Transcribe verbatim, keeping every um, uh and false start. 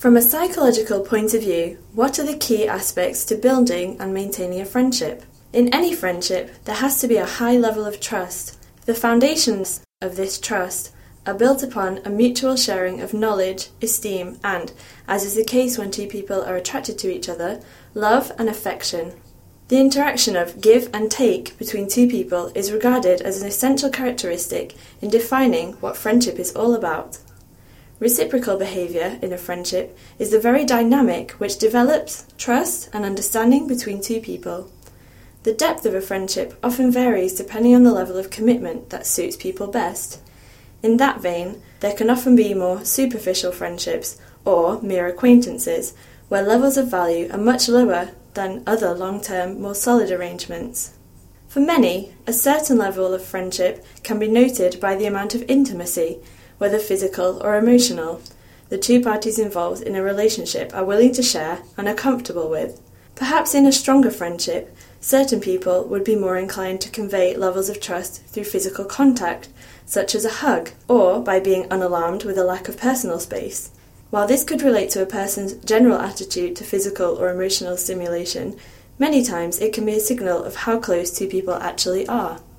From a psychological point of view, what are the key aspects to building and maintaining a friendship? In any friendship, there has to be a high level of trust. The foundations of this trust are built upon a mutual sharing of knowledge, esteem, and, as is the case when two people are attracted to each other, love and affection. The interaction of give and take between two people is regarded as an essential characteristic in defining what friendship is all about. Reciprocal behaviour in a friendship is the very dynamic which develops trust and understanding between two people. The depth of a friendship often varies depending on the level of commitment that suits people best. In that vein, there can often be more superficial friendships or mere acquaintances, where levels of value are much lower than other long-term, more solid arrangements. For many, a certain level of friendship can be noted by the amount of intimacy, whether physical or emotional, the two parties involved in a relationship are willing to share and are comfortable with. Perhaps in a stronger friendship, certain people would be more inclined to convey levels of trust through physical contact, such as a hug, or by being unalarmed with a lack of personal space. While this could relate to a person's general attitude to physical or emotional stimulation, many times it can be a signal of how close two people actually are.